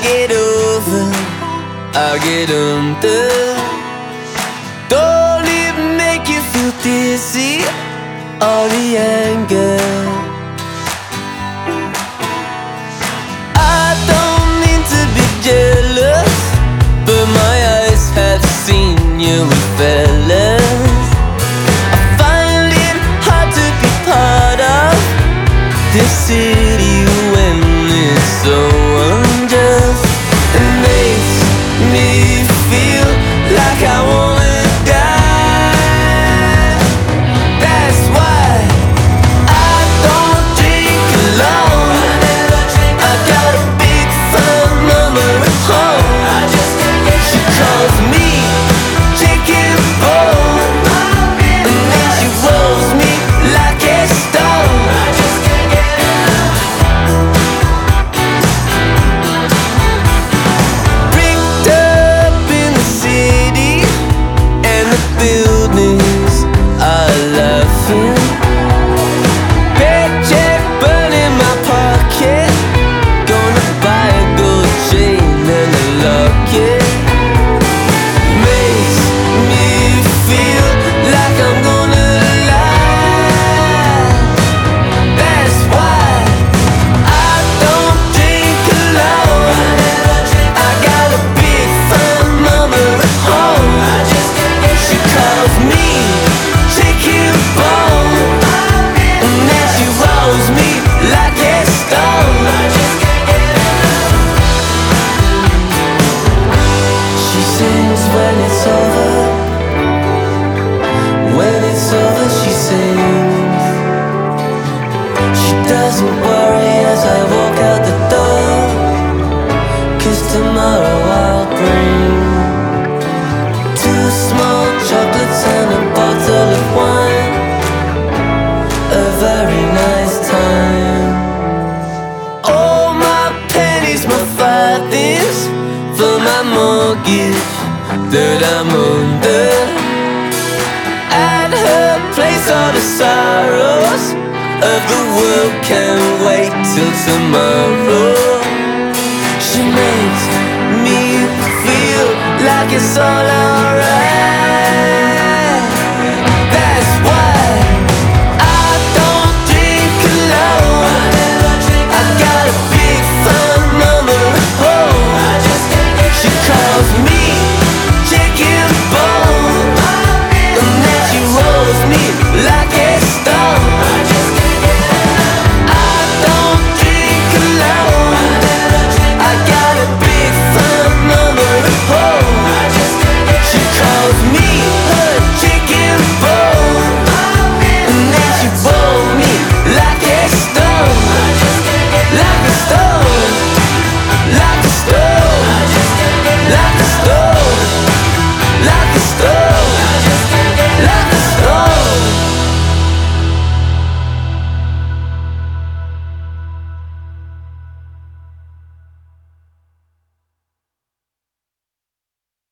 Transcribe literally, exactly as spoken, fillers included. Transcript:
get over, I get under. Don't even make you feel dizzy, all the anger. I don't mean to be jealous, but my eyes have seen you with fellas. I find it hard to be part of this city when it's so unjust. It makes me feel like I wanna die. That's why I don't drink alone. I got a big fat mama at home. She calls me chicken bone, and then she rolls me like a stone. Bricked up in the city, and the buildings are laughing. Paycheck burning my pocket, gonna buy a gold chain and a locket. Makes me feel like I'm gonna lie. That's why I don't drink alone. I got a big fat mama at home. She calls me chicken bone, and then she rolls me like a stone. She sings when it's over. When it's over, she sings. She doesn't worry as I walk out the door, 'cause tomorrow I'll bring two small chocolates and a bottle of wine. A very nice time. All my pennies, my farthings, for my mortgage that I'm under. At her place, all the sorrows of the world can't wait till tomorrow. She makes me feel like it's all alright.